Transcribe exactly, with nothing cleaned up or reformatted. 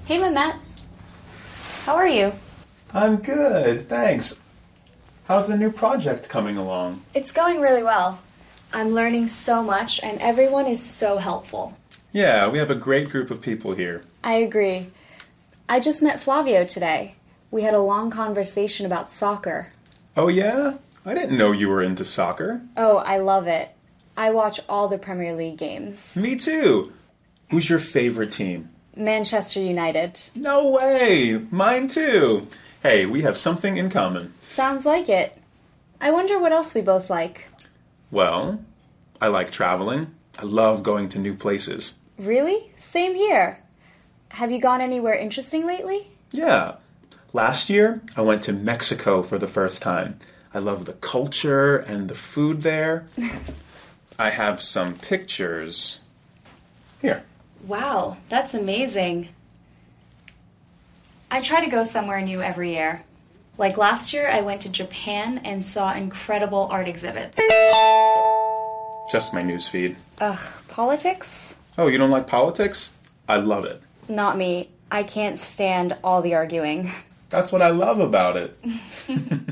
Hey, Mehmet. How are you? I'm good, thanks. How's the new project coming along? It's going really well. I'm learning so much, and everyone is so helpful. Yeah, we have a great group of people here. I agree. I just met Flavio today. We had a long conversation about soccer. Oh yeah? I didn't know you were into soccer. Oh, I love it. I watch all the Premier League games. Me too. Who's your favorite team? Manchester United. No way! Mine too. Hey, we have something in common. Sounds like it. I wonder what else we both like. Well, I like traveling. I love going to new places. Really? Same here. Have you gone anywhere interesting lately? Yeah. Last year, I went to Mexico for the first time. I love the culture and the food there. I have some pictures. Here. Wow, that's amazing. I try to go somewhere new every year. Like last year, I went to Japan and saw incredible art exhibits. Just my newsfeed. Ugh, politics? Oh, you don't like politics? I love it. Not me. I can't stand all the arguing. That's what I love about it.